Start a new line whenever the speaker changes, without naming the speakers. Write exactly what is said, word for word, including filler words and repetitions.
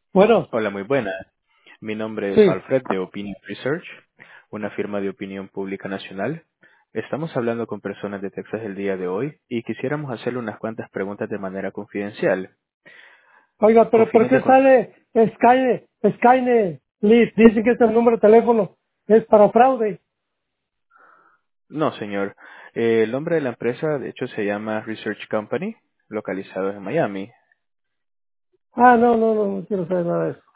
Bueno,
Hola, muy buena. Mi nombre es
sí.
Alfred de Opinion Research, una firma de opinión pública nacional. Estamos hablando con personas de Texas el día de hoy y quisiéramos hacerle unas cuantas preguntas de manera confidencial,
Oiga,
con
pero ¿por
fines de...
qué
con-
sale Skyne, Skyne, Liz? Dicen que este número de teléfono es para fraude.
No, señor. Eh, el nombre de la empresa, de hecho, se llama Research Company, localizado en Miami.
Ah, no, no, no, no quiero saber nada de eso.